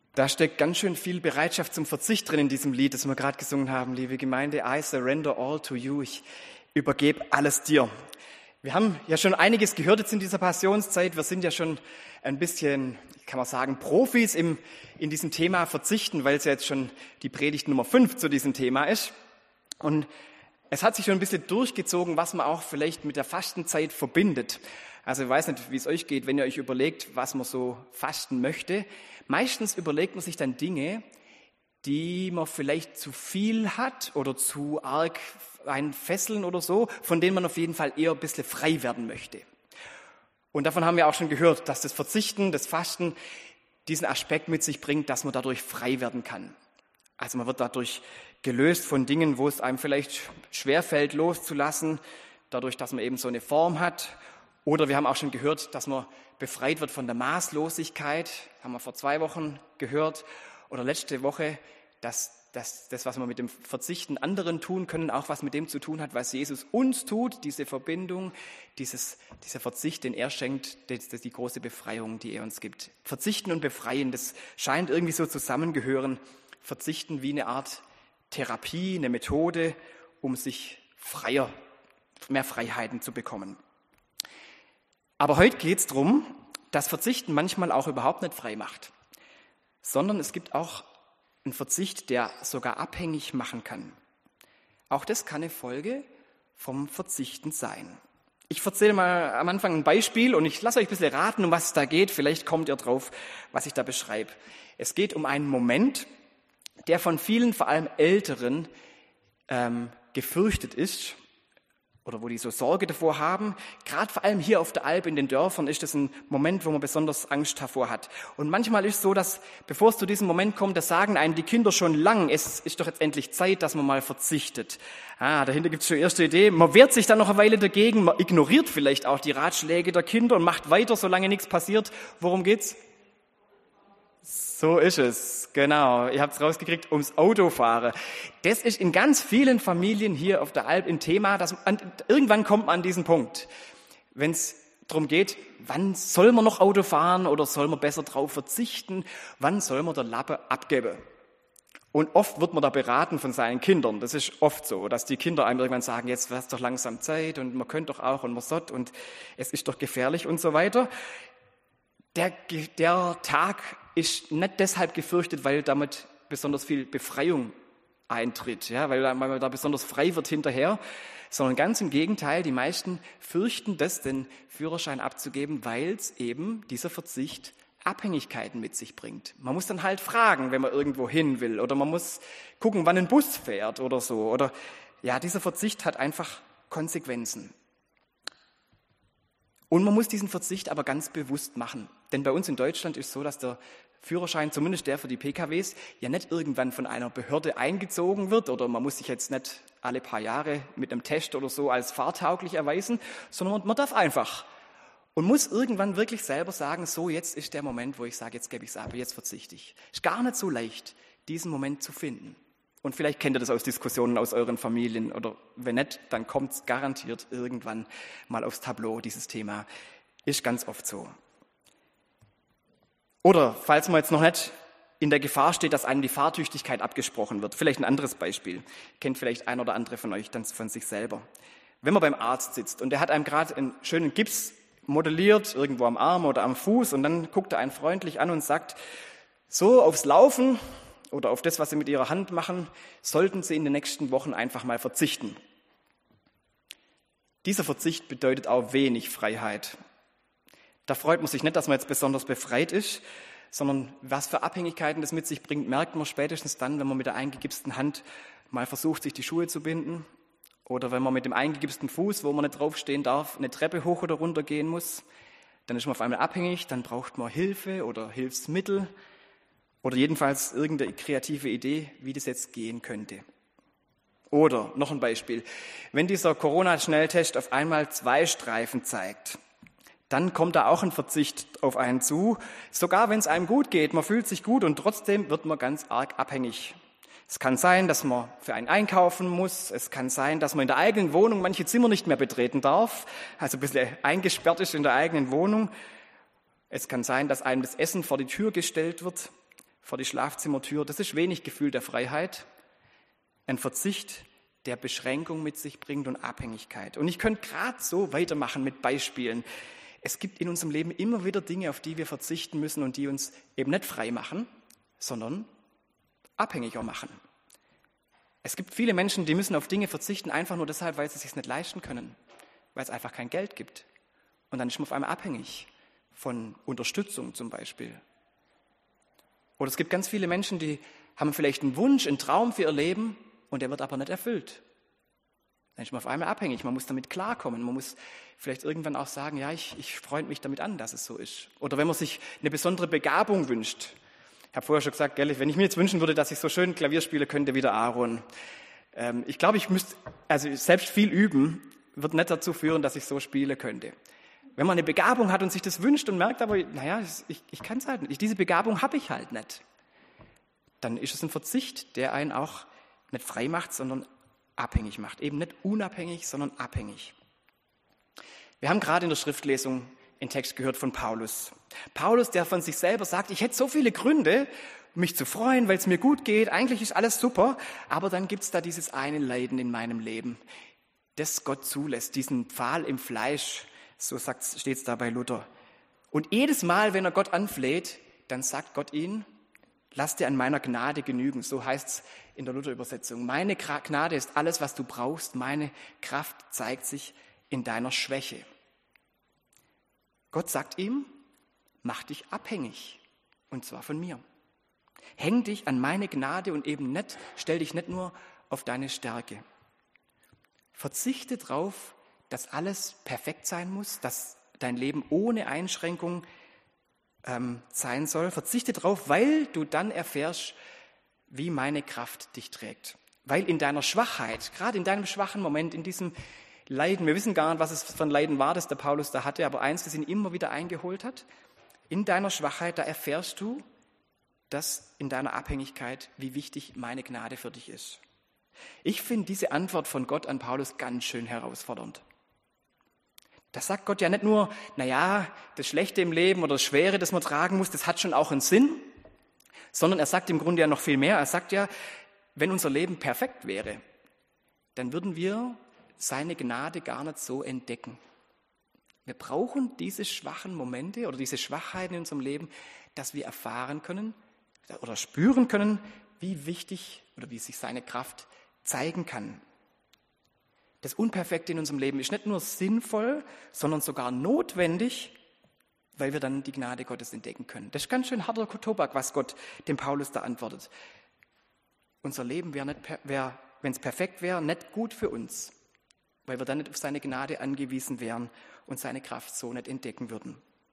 Da steckt ganz schön viel Bereitschaft zum Verzicht drin in diesem Lied, das wir gerade gesungen haben. Liebe Gemeinde, I surrender all to you. Ich übergebe alles dir. Wir haben ja schon einiges gehört jetzt in dieser Passionszeit. Wir sind ja schon ein bisschen, kann man sagen, Profis in diesem Thema Verzichten, weil es ja jetzt schon die Predigt Nummer 5 zu diesem Thema ist. Und es hat sich schon ein bisschen durchgezogen, was man auch vielleicht mit der Fastenzeit verbindet. Also ich weiß nicht, wie es euch geht, wenn ihr euch überlegt, was man so fasten möchte. Meistens überlegt man sich dann Dinge, die man vielleicht zu viel hat oder zu arg einfesseln oder so, von denen man auf jeden Fall eher ein bisschen frei werden möchte. Und davon haben wir auch schon gehört, dass das Verzichten, das Fasten diesen Aspekt mit sich bringt, dass man dadurch frei werden kann. Also man wird dadurch gelöst von Dingen, wo es einem vielleicht schwerfällt, loszulassen, dadurch, dass man eben so eine Form hat. Oder wir haben auch schon gehört, dass man befreit wird von der Maßlosigkeit, haben wir vor 2 Wochen gehört. Oder letzte Woche, dass das, was wir mit dem Verzichten anderen tun können, auch was mit dem zu tun hat, was Jesus uns tut, diese Verbindung, dieser Verzicht, den er schenkt, das ist die große Befreiung, die er uns gibt. Verzichten und Befreien, das scheint irgendwie so zusammengehören. Verzichten wie eine Art Therapie, eine Methode, um sich mehr Freiheiten zu bekommen. Aber heute geht es darum, dass Verzichten manchmal auch überhaupt nicht frei macht, sondern es gibt auch einen Verzicht, der sogar abhängig machen kann. Auch das kann eine Folge vom Verzichten sein. Ich erzähle mal am Anfang ein Beispiel und ich lasse euch ein bisschen raten, um was es da geht. Vielleicht kommt ihr drauf, was ich da beschreibe. Es geht um einen Moment, der von vielen, vor allem Älteren, gefürchtet ist oder wo die so Sorge davor haben. Gerade vor allem hier auf der Alp in den Dörfern ist das ein Moment, wo man besonders Angst davor hat. Und manchmal ist es so, dass bevor es zu diesem Moment kommt, das sagen einem die Kinder schon lang, es ist doch jetzt endlich Zeit, dass man mal verzichtet. Dahinter gibt es schon erste Idee. Man wehrt sich dann noch eine Weile dagegen, man ignoriert vielleicht auch die Ratschläge der Kinder und macht weiter, solange nichts passiert. Worum geht's? So ist es, genau. Ihr habt es rausgekriegt, ums Autofahren. Das ist in ganz vielen Familien hier auf der Alp ein Thema. Irgendwann kommt man an diesen Punkt, wenn es darum geht, wann soll man noch Auto fahren oder soll man besser drauf verzichten, wann soll man der Lappe abgeben. Und oft wird man da beraten von seinen Kindern. Das ist oft so, dass die Kinder einem irgendwann sagen, jetzt wäre es doch langsam Zeit und man könnte doch auch und man sollte und es ist doch gefährlich und so weiter. Der Tag ist nicht deshalb gefürchtet, weil damit besonders viel Befreiung eintritt, ja, weil man da besonders frei wird hinterher, sondern ganz im Gegenteil, die meisten fürchten das, den Führerschein abzugeben, weil es eben dieser Verzicht Abhängigkeiten mit sich bringt. Man muss dann halt fragen, wenn man irgendwo hin will, oder man muss gucken, wann ein Bus fährt oder so. Oder ja, dieser Verzicht hat einfach Konsequenzen. Und man muss diesen Verzicht aber ganz bewusst machen. Denn bei uns in Deutschland ist es so, dass der Führerschein, zumindest der für die PKWs, ja nicht irgendwann von einer Behörde eingezogen wird oder man muss sich jetzt nicht alle paar Jahre mit einem Test oder so als fahrtauglich erweisen, sondern man darf einfach und muss irgendwann wirklich selber sagen, so jetzt ist der Moment, wo ich sage, jetzt gebe ich es ab, jetzt verzichte ich. Ist gar nicht so leicht, diesen Moment zu finden. Und vielleicht kennt ihr das aus Diskussionen aus euren Familien oder wenn nicht, dann kommt es garantiert irgendwann mal aufs Tableau, dieses Thema. Ist ganz oft so. Oder falls man jetzt noch nicht in der Gefahr steht, dass einem die Fahrtüchtigkeit abgesprochen wird. Vielleicht ein anderes Beispiel. Kennt vielleicht ein oder andere von euch dann von sich selber. Wenn man beim Arzt sitzt und der hat einem gerade einen schönen Gips modelliert, irgendwo am Arm oder am Fuß und dann guckt er einen freundlich an und sagt, so aufs Laufen oder auf das, was Sie mit Ihrer Hand machen, sollten Sie in den nächsten Wochen einfach mal verzichten. Dieser Verzicht bedeutet auch wenig Freiheit. Da freut man sich nicht, dass man jetzt besonders befreit ist, sondern was für Abhängigkeiten das mit sich bringt, merkt man spätestens dann, wenn man mit der eingegipsten Hand mal versucht, sich die Schuhe zu binden oder wenn man mit dem eingegipsten Fuß, wo man nicht draufstehen darf, eine Treppe hoch oder runter gehen muss. Dann ist man auf einmal abhängig, dann braucht man Hilfe oder Hilfsmittel oder jedenfalls irgendeine kreative Idee, wie das jetzt gehen könnte. Oder noch ein Beispiel, wenn dieser Corona-Schnelltest auf einmal 2 Streifen zeigt, dann kommt da auch ein Verzicht auf einen zu. Sogar wenn es einem gut geht, man fühlt sich gut und trotzdem wird man ganz arg abhängig. Es kann sein, dass man für einen einkaufen muss. Es kann sein, dass man in der eigenen Wohnung manche Zimmer nicht mehr betreten darf, also ein bisschen eingesperrt ist in der eigenen Wohnung. Es kann sein, dass einem das Essen vor die Tür gestellt wird. vor die Schlafzimmertür, das ist wenig Gefühl der Freiheit. Ein Verzicht, der Beschränkung mit sich bringt und Abhängigkeit. Und ich könnte gerade so weitermachen mit Beispielen. Es gibt in unserem Leben immer wieder Dinge, auf die wir verzichten müssen und die uns eben nicht frei machen, sondern abhängiger machen. Es gibt viele Menschen, die müssen auf Dinge verzichten, einfach nur deshalb, weil sie es sich nicht leisten können, weil es einfach kein Geld gibt. Und dann ist man auf einmal abhängig von Unterstützung zum Beispiel. Oder es gibt ganz viele Menschen, die haben vielleicht einen Wunsch, einen Traum für ihr Leben und der wird aber nicht erfüllt. Dann ist man auf einmal abhängig, man muss damit klarkommen, man muss vielleicht irgendwann auch sagen, ja, ich freue mich damit an, dass es so ist. Oder wenn man sich eine besondere Begabung wünscht. Ich habe vorher schon gesagt, gell, wenn ich mir jetzt wünschen würde, dass ich so schön Klavier spiele, könnte wieder Aaron. Ich glaube, ich müsste, also selbst viel üben, wird nicht dazu führen, dass ich so spielen könnte. Wenn man eine Begabung hat und sich das wünscht und merkt aber, naja, ich kann es halt nicht, diese Begabung habe ich halt nicht, dann ist es ein Verzicht, der einen auch nicht frei macht, sondern abhängig macht. Eben nicht unabhängig, sondern abhängig. Wir haben gerade in der Schriftlesung einen Text gehört von Paulus. Paulus, der von sich selber sagt, ich hätte so viele Gründe, mich zu freuen, weil es mir gut geht, eigentlich ist alles super, aber dann gibt es da dieses eine Leiden in meinem Leben, das Gott zulässt, diesen Pfahl im Fleisch, so steht es da bei Luther. Und jedes Mal, wenn er Gott anfleht, dann sagt Gott ihn, lass dir an meiner Gnade genügen. So heißt es in der Luther-Übersetzung. Meine Gnade ist alles, was du brauchst. Meine Kraft zeigt sich in deiner Schwäche. Gott sagt ihm, mach dich abhängig. Und zwar von mir. Häng dich an meine Gnade und eben nicht, stell dich nicht nur auf deine Stärke. Verzichte darauf, dass alles perfekt sein muss, dass dein Leben ohne Einschränkung sein soll. Verzichte darauf, weil du dann erfährst, wie meine Kraft dich trägt. Weil in deiner Schwachheit, gerade in deinem schwachen Moment, in diesem Leiden, wir wissen gar nicht, was es für ein Leiden war, das der Paulus da hatte, aber eins, das ihn immer wieder eingeholt hat, in deiner Schwachheit, da erfährst du, dass in deiner Abhängigkeit, wie wichtig meine Gnade für dich ist. Ich finde diese Antwort von Gott an Paulus ganz schön herausfordernd. Da sagt Gott ja nicht nur, naja, das Schlechte im Leben oder das Schwere, das man tragen muss, das hat schon auch einen Sinn, sondern er sagt im Grunde ja noch viel mehr. Er sagt ja, wenn unser Leben perfekt wäre, dann würden wir seine Gnade gar nicht so entdecken. Wir brauchen diese schwachen Momente oder diese Schwachheiten in unserem Leben, dass wir erfahren können oder spüren können, wie wichtig oder wie sich seine Kraft zeigen kann. Das Unperfekte in unserem Leben ist nicht nur sinnvoll, sondern sogar notwendig, weil wir dann die Gnade Gottes entdecken können. Das ist ganz schön harter Tobak, was Gott dem Paulus da antwortet. Unser Leben wäre, wenn es perfekt wäre, nicht gut für uns, weil wir dann nicht auf seine Gnade angewiesen wären und seine Kraft so nicht entdecken würden.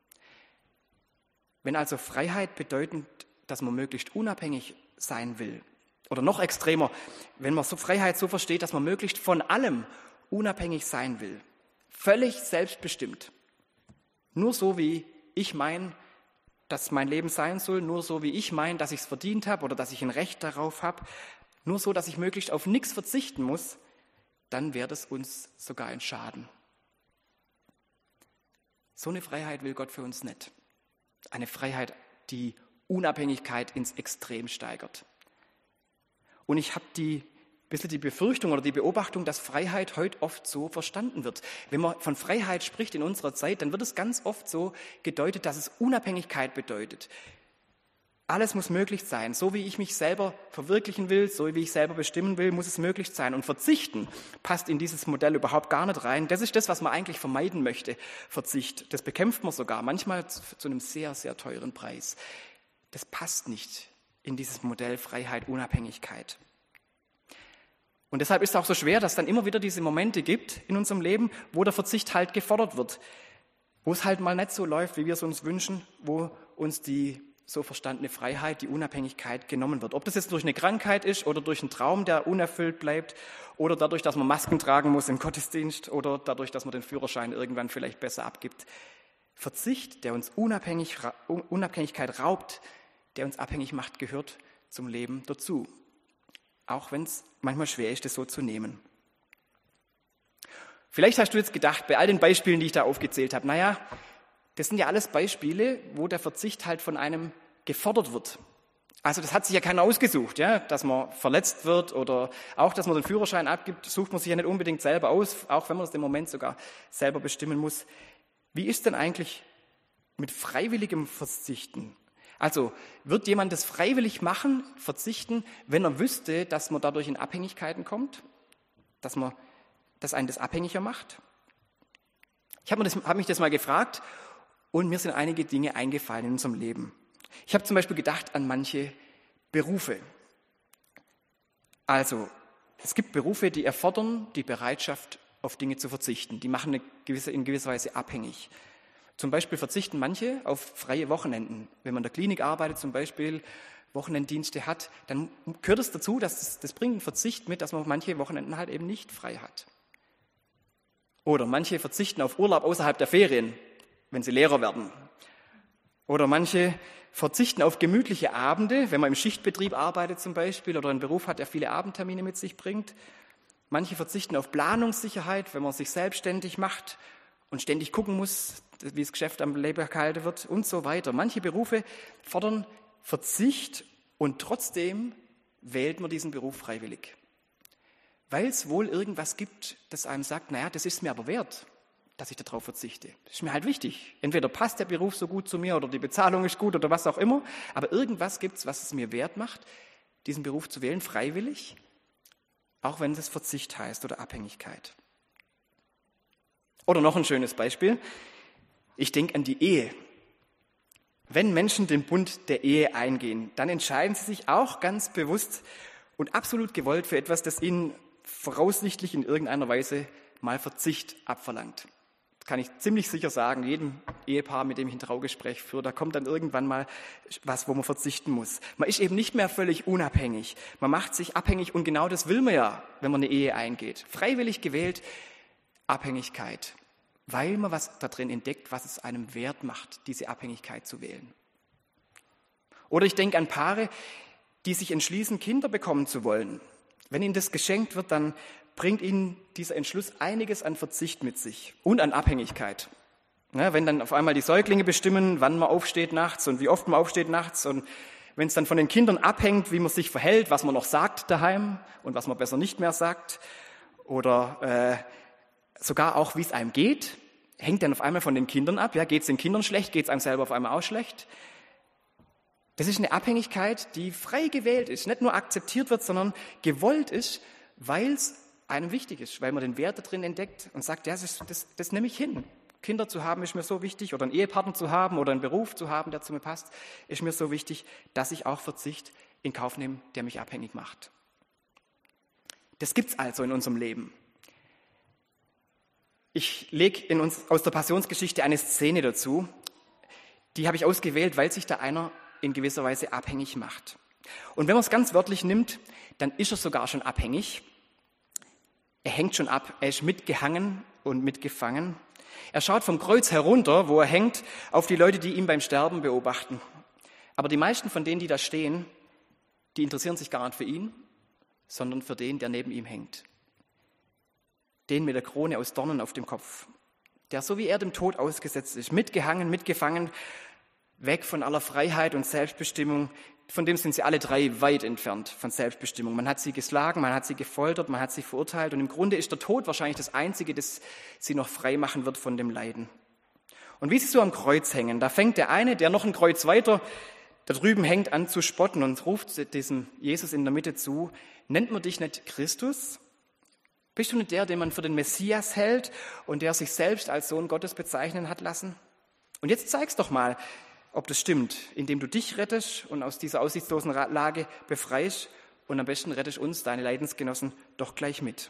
Wenn also Freiheit bedeutet, dass man möglichst unabhängig sein will, oder noch extremer, wenn man so Freiheit so versteht, dass man möglichst von allem unabhängig sein will, völlig selbstbestimmt, nur so wie ich meine, dass mein Leben sein soll, nur so wie ich meine, dass ich es verdient habe oder dass ich ein Recht darauf habe, nur so, dass ich möglichst auf nichts verzichten muss, dann wäre das uns sogar ein Schaden. So eine Freiheit will Gott für uns nicht. Eine Freiheit, die Unabhängigkeit ins Extrem steigert. Und ich habe ein bisschen die Befürchtung oder die Beobachtung, dass Freiheit heute oft so verstanden wird. Wenn man von Freiheit spricht in unserer Zeit, dann wird es ganz oft so gedeutet, dass es Unabhängigkeit bedeutet. Alles muss möglich sein. So wie ich mich selber verwirklichen will, so wie ich selber bestimmen will, muss es möglich sein. Und Verzichten passt in dieses Modell überhaupt gar nicht rein. Das ist das, was man eigentlich vermeiden möchte. Verzicht. Das bekämpft man sogar, manchmal zu einem sehr, sehr teuren Preis. Das passt nicht in dieses Modell Freiheit, Unabhängigkeit. Und deshalb ist es auch so schwer, dass es dann immer wieder diese Momente gibt in unserem Leben, wo der Verzicht halt gefordert wird, wo es halt mal nicht so läuft, wie wir es uns wünschen, wo uns die so verstandene Freiheit, die Unabhängigkeit genommen wird. Ob das jetzt durch eine Krankheit ist oder durch einen Traum, der unerfüllt bleibt oder dadurch, dass man Masken tragen muss im Gottesdienst oder dadurch, dass man den Führerschein irgendwann vielleicht besser abgibt. Verzicht, der uns Unabhängigkeit raubt, der uns abhängig macht, gehört zum Leben dazu. Auch wenn es manchmal schwer ist, das so zu nehmen. Vielleicht hast du jetzt gedacht, bei all den Beispielen, die ich da aufgezählt habe, naja, das sind ja alles Beispiele, wo der Verzicht halt von einem gefordert wird. Also das hat sich ja keiner ausgesucht, ja, dass man verletzt wird oder auch, dass man den Führerschein abgibt, sucht man sich ja nicht unbedingt selber aus, auch wenn man es im Moment sogar selber bestimmen muss. Wie ist denn eigentlich mit freiwilligem Verzichten? Also wird jemand das freiwillig machen, verzichten, wenn er wüsste, dass man dadurch in Abhängigkeiten kommt, dass einen das abhängiger macht? Ich habe mich das mal gefragt und mir sind einige Dinge eingefallen in unserem Leben. Ich habe zum Beispiel gedacht an manche Berufe. Also, es gibt Berufe, die erfordern die Bereitschaft, auf Dinge zu verzichten. Die machen in gewisser Weise abhängig. Zum Beispiel verzichten manche auf freie Wochenenden. Wenn man in der Klinik arbeitet, zum Beispiel Wochenenddienste hat, dann gehört es dazu, dass das bringt einen Verzicht mit, dass man manche Wochenenden halt eben nicht frei hat. Oder manche verzichten auf Urlaub außerhalb der Ferien, wenn sie Lehrer werden. Oder manche verzichten auf gemütliche Abende, wenn man im Schichtbetrieb arbeitet zum Beispiel oder einen Beruf hat, der viele Abendtermine mit sich bringt. Manche verzichten auf Planungssicherheit, wenn man sich selbstständig macht und ständig gucken muss, wie das Geschäft am Leben gehalten wird und so weiter. Manche Berufe fordern Verzicht und trotzdem wählt man diesen Beruf freiwillig. Weil es wohl irgendwas gibt, das einem sagt, naja, das ist mir aber wert, dass ich darauf verzichte. Das ist mir halt wichtig. Entweder passt der Beruf so gut zu mir oder die Bezahlung ist gut oder was auch immer, aber irgendwas gibt es, was es mir wert macht, diesen Beruf zu wählen, freiwillig, auch wenn es Verzicht heißt oder Abhängigkeit. Oder noch ein schönes Beispiel. Ich denke an die Ehe. Wenn Menschen den Bund der Ehe eingehen, dann entscheiden sie sich auch ganz bewusst und absolut gewollt für etwas, das ihnen voraussichtlich in irgendeiner Weise mal Verzicht abverlangt. Das kann ich ziemlich sicher sagen, jedem Ehepaar, mit dem ich ein Traugespräch führe, da kommt dann irgendwann mal was, wo man verzichten muss. Man ist eben nicht mehr völlig unabhängig. Man macht sich abhängig und genau das will man ja, wenn man eine Ehe eingeht. Freiwillig gewählt, Abhängigkeit, weil man was da drin entdeckt, was es einem wert macht, diese Abhängigkeit zu wählen. Oder ich denke an Paare, die sich entschließen, Kinder bekommen zu wollen. Wenn ihnen das geschenkt wird, dann bringt ihnen dieser Entschluss einiges an Verzicht mit sich und an Abhängigkeit. Ja, wenn dann auf einmal die Säuglinge bestimmen, wann man aufsteht nachts und wie oft man aufsteht nachts und wenn es dann von den Kindern abhängt, wie man sich verhält, was man noch sagt daheim und was man besser nicht mehr sagt oder sogar auch, wie es einem geht, hängt dann auf einmal von den Kindern ab. Ja, geht es den Kindern schlecht, geht es einem selber auf einmal auch schlecht. Das ist eine Abhängigkeit, die frei gewählt ist, nicht nur akzeptiert wird, sondern gewollt ist, weil es einem wichtig ist, weil man den Wert da drin entdeckt und sagt, ja, das nehme ich hin. Kinder zu haben ist mir so wichtig oder einen Ehepartner zu haben oder einen Beruf zu haben, der zu mir passt, ist mir so wichtig, dass ich auch Verzicht in Kauf nehme, der mich abhängig macht. Das gibt es also in unserem Leben. Ich lege aus der Passionsgeschichte eine Szene dazu, die habe ich ausgewählt, weil sich da einer in gewisser Weise abhängig macht. Und wenn man es ganz wörtlich nimmt, dann ist er sogar schon abhängig. Er hängt schon ab, er ist mitgehangen und mitgefangen. Er schaut vom Kreuz herunter, wo er hängt, auf die Leute, die ihn beim Sterben beobachten. Aber die meisten von denen, die da stehen, die interessieren sich gar nicht für ihn, sondern für den, der neben ihm hängt. Den mit der Krone aus Dornen auf dem Kopf, der so wie er dem Tod ausgesetzt ist, mitgehangen, mitgefangen, weg von aller Freiheit und Selbstbestimmung. Von dem sind sie alle drei weit entfernt, von Selbstbestimmung. Man hat sie geschlagen, man hat sie gefoltert, man hat sie verurteilt und im Grunde ist der Tod wahrscheinlich das Einzige, das sie noch frei machen wird von dem Leiden. Und wie sie so am Kreuz hängen, da fängt der eine, der noch ein Kreuz weiter da drüben hängt, an zu spotten und ruft diesem Jesus in der Mitte zu, nennt man dich nicht Christus? Bist du nicht der, den man für den Messias hält und der sich selbst als Sohn Gottes bezeichnen hat lassen? Und jetzt zeig's doch mal, ob das stimmt, indem du dich rettest und aus dieser aussichtslosen Lage befreist und am besten rettest uns, deine Leidensgenossen, doch gleich mit.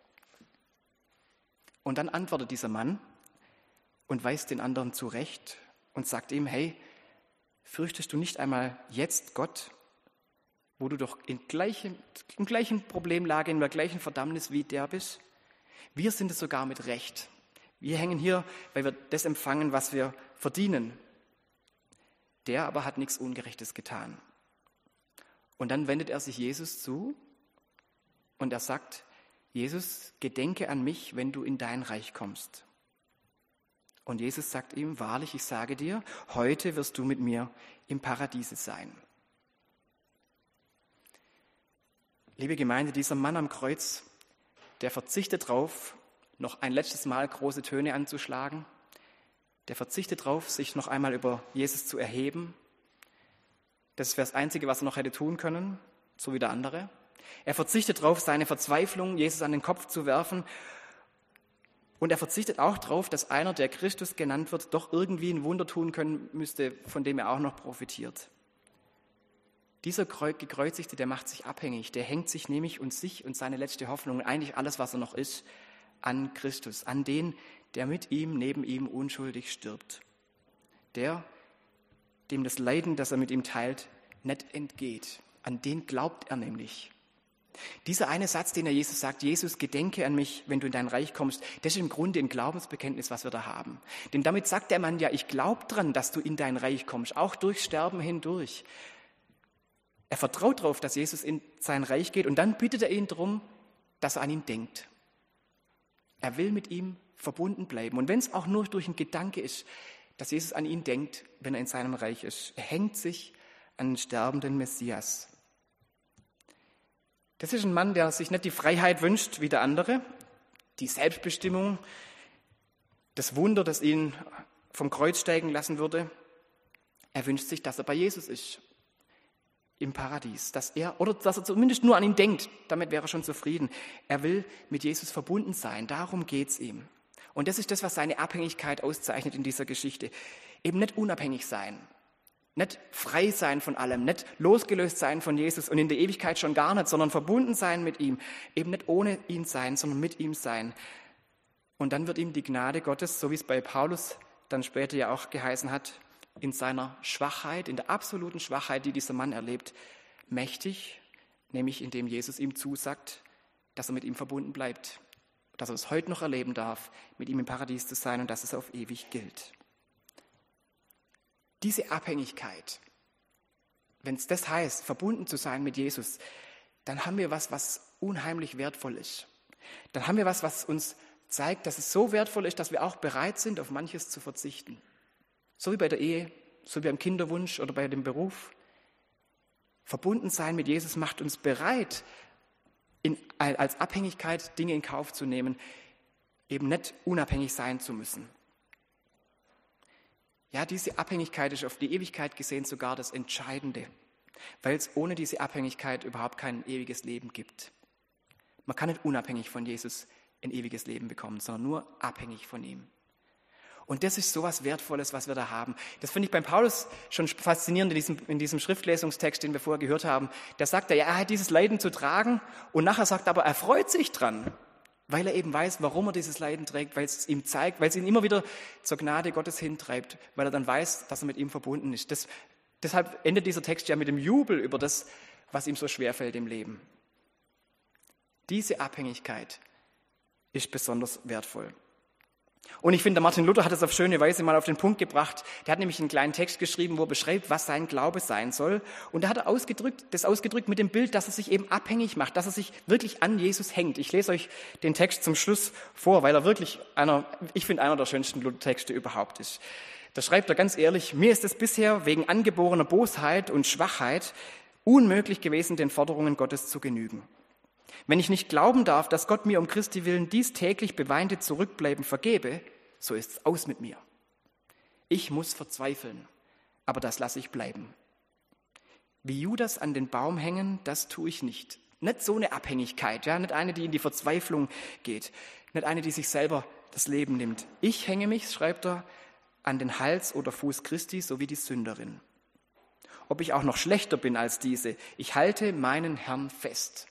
Und dann antwortet dieser Mann und weist den anderen zurecht und sagt ihm, hey, fürchtest du nicht einmal jetzt Gott, wo du doch im gleichen Problemlage, in der gleichen Verdammnis wie der bist? Wir sind es sogar mit Recht. Wir hängen hier, weil wir das empfangen, was wir verdienen. Der aber hat nichts Ungerechtes getan. Und dann wendet er sich Jesus zu und er sagt, Jesus, gedenke an mich, wenn du in dein Reich kommst. Und Jesus sagt ihm, wahrlich, ich sage dir, heute wirst du mit mir im Paradiese sein. Liebe Gemeinde, dieser Mann am Kreuz, der verzichtet darauf, noch ein letztes Mal große Töne anzuschlagen. Der verzichtet darauf, sich noch einmal über Jesus zu erheben. Das wäre das Einzige, was er noch hätte tun können, so wie der andere. Er verzichtet darauf, seine Verzweiflung Jesus an den Kopf zu werfen. Und er verzichtet auch darauf, dass einer, der Christus genannt wird, doch irgendwie ein Wunder tun können müsste, von dem er auch noch profitiert. Dieser Gekreuzigte, der macht sich abhängig, der hängt sich nämlich und sich und seine letzte Hoffnung, eigentlich alles, was er noch ist, an Christus, an den, der mit ihm, neben ihm unschuldig stirbt. Der, dem das Leiden, das er mit ihm teilt, nicht entgeht. An den glaubt er nämlich. Dieser eine Satz, den er Jesus sagt, Jesus, gedenke an mich, wenn du in dein Reich kommst, das ist im Grunde ein Glaubensbekenntnis, was wir da haben. Denn damit sagt der Mann ja, ich glaube dran, dass du in dein Reich kommst, auch durch Sterben hindurch. Er vertraut darauf, dass Jesus in sein Reich geht und dann bittet er ihn darum, dass er an ihn denkt. Er will mit ihm verbunden bleiben. Und wenn es auch nur durch einen Gedanke ist, dass Jesus an ihn denkt, wenn er in seinem Reich ist. Er hängt sich an den sterbenden Messias. Das ist ein Mann, der sich nicht die Freiheit wünscht wie der andere, die Selbstbestimmung, das Wunder, das ihn vom Kreuz steigen lassen würde. Er wünscht sich, dass er bei Jesus ist, im Paradies, dass er zumindest nur an ihn denkt, damit wäre er schon zufrieden. Er will mit Jesus verbunden sein, darum geht es ihm. Und das ist das, was seine Abhängigkeit auszeichnet in dieser Geschichte. Eben nicht unabhängig sein, nicht frei sein von allem, nicht losgelöst sein von Jesus und in der Ewigkeit schon gar nicht, sondern verbunden sein mit ihm. Eben nicht ohne ihn sein, sondern mit ihm sein. Und dann wird ihm die Gnade Gottes, so wie es bei Paulus dann später ja auch geheißen hat, in seiner Schwachheit, in der absoluten Schwachheit, die dieser Mann erlebt, mächtig, nämlich indem Jesus ihm zusagt, dass er mit ihm verbunden bleibt, dass er es heute noch erleben darf, mit ihm im Paradies zu sein und dass es auf ewig gilt. Diese Abhängigkeit, wenn es das heißt, verbunden zu sein mit Jesus, dann haben wir was unheimlich wertvoll ist. Dann haben wir was uns zeigt, dass es so wertvoll ist, dass wir auch bereit sind, auf manches zu verzichten. So wie bei der Ehe, so wie beim Kinderwunsch oder bei dem Beruf. Verbunden sein mit Jesus macht uns bereit, als Abhängigkeit Dinge in Kauf zu nehmen, eben nicht unabhängig sein zu müssen. Ja, diese Abhängigkeit ist auf die Ewigkeit gesehen sogar das Entscheidende, weil es ohne diese Abhängigkeit überhaupt kein ewiges Leben gibt. Man kann nicht unabhängig von Jesus ein ewiges Leben bekommen, sondern nur abhängig von ihm. Und das ist so was Wertvolles, was wir da haben. Das finde ich beim Paulus schon faszinierend in diesem Schriftlesungstext, den wir vorher gehört haben. Da sagt er, ja, er hat dieses Leiden zu tragen und nachher sagt er aber, er freut sich dran, weil er eben weiß, warum er dieses Leiden trägt, weil es ihm zeigt, weil es ihn immer wieder zur Gnade Gottes hintreibt, weil er dann weiß, dass er mit ihm verbunden ist. Deshalb endet dieser Text ja mit dem Jubel über das, was ihm so schwerfällt im Leben. Diese Abhängigkeit ist besonders wertvoll. Und ich finde, der Martin Luther hat es auf schöne Weise mal auf den Punkt gebracht. Der hat nämlich einen kleinen Text geschrieben, wo er beschreibt, was sein Glaube sein soll. Und da hat er das ausgedrückt mit dem Bild, dass er sich eben abhängig macht, dass er sich wirklich an Jesus hängt. Ich lese euch den Text zum Schluss vor, weil er wirklich einer der schönsten Luther-Texte überhaupt ist. Da schreibt er ganz ehrlich, mir ist es bisher wegen angeborener Bosheit und Schwachheit unmöglich gewesen, den Forderungen Gottes zu genügen. Wenn ich nicht glauben darf, dass Gott mir um Christi willen dies täglich beweinte Zurückbleiben vergebe, so ist's aus mit mir. Ich muss verzweifeln, aber das lasse ich bleiben. Wie Judas an den Baum hängen, das tue ich nicht. Nicht so eine Abhängigkeit, ja, nicht eine, die in die Verzweiflung geht, nicht eine, die sich selber das Leben nimmt. Ich hänge mich, schreibt er, an den Hals oder Fuß Christi, so wie die Sünderin. Ob ich auch noch schlechter bin als diese, ich halte meinen Herrn fest.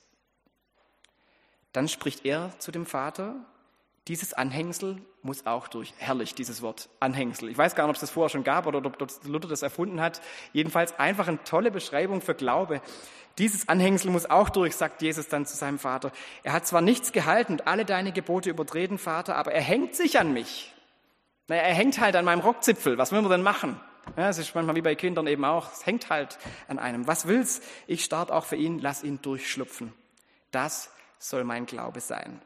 Dann spricht er zu dem Vater, dieses Anhängsel muss auch durch. Herrlich, dieses Wort, Anhängsel. Ich weiß gar nicht, ob es das vorher schon gab oder ob Luther das erfunden hat. Jedenfalls einfach eine tolle Beschreibung für Glaube. Dieses Anhängsel muss auch durch, sagt Jesus dann zu seinem Vater. Er hat zwar nichts gehalten und alle deine Gebote übertreten, Vater, aber er hängt sich an mich. Naja, er hängt halt an meinem Rockzipfel. Was will man denn machen? Ja, es ist manchmal wie bei Kindern eben auch. Es hängt halt an einem. Was will's? Ich starb auch für ihn, lass ihn durchschlupfen. Das soll mein Glaube sein.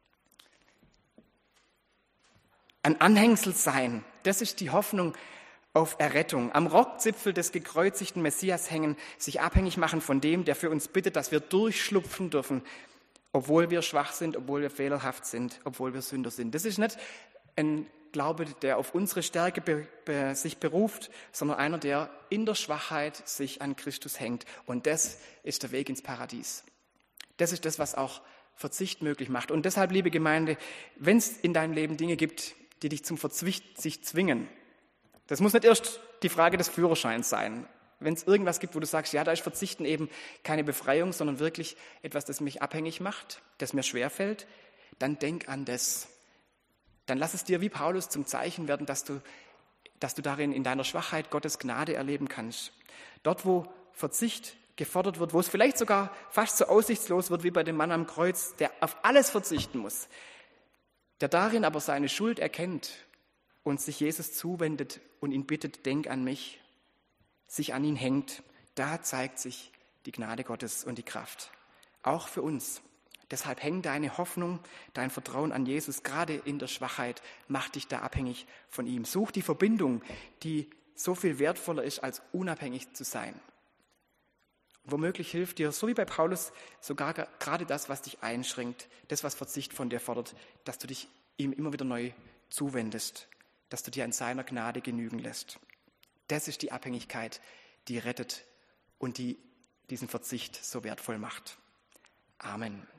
Ein Anhängsel sein, das ist die Hoffnung, auf Errettung, am Rockzipfel des gekreuzigten Messias hängen, sich abhängig machen von dem, der für uns bittet, dass wir durchschlupfen dürfen, obwohl wir schwach sind, obwohl wir fehlerhaft sind, obwohl wir Sünder sind. Das ist nicht ein Glaube, der auf unsere Stärke sich beruft, sondern einer, der in der Schwachheit sich an Christus hängt. Und das ist der Weg ins Paradies. Das ist das, was auch Verzicht möglich macht. Und deshalb, liebe Gemeinde, wenn es in deinem Leben Dinge gibt, die dich zum Verzicht sich zwingen, das muss nicht erst die Frage des Führerscheins sein. Wenn es irgendwas gibt, wo du sagst, ja, da ist Verzichten eben keine Befreiung, sondern wirklich etwas, das mich abhängig macht, das mir schwerfällt, dann denk an das. Dann lass es dir wie Paulus zum Zeichen werden, dass du darin in deiner Schwachheit Gottes Gnade erleben kannst. Dort, wo Verzicht gefordert wird, wo es vielleicht sogar fast so aussichtslos wird wie bei dem Mann am Kreuz, der auf alles verzichten muss, der darin aber seine Schuld erkennt und sich Jesus zuwendet und ihn bittet, denk an mich, sich an ihn hängt, da zeigt sich die Gnade Gottes und die Kraft. Auch für uns. Deshalb häng deine Hoffnung, dein Vertrauen an Jesus, gerade in der Schwachheit, mach dich da abhängig von ihm. Such die Verbindung, die so viel wertvoller ist, als unabhängig zu sein. Womöglich hilft dir, so wie bei Paulus, sogar gerade das, was dich einschränkt, das, was Verzicht von dir fordert, dass du dich ihm immer wieder neu zuwendest, dass du dir an seiner Gnade genügen lässt. Das ist die Abhängigkeit, die rettet und die diesen Verzicht so wertvoll macht. Amen.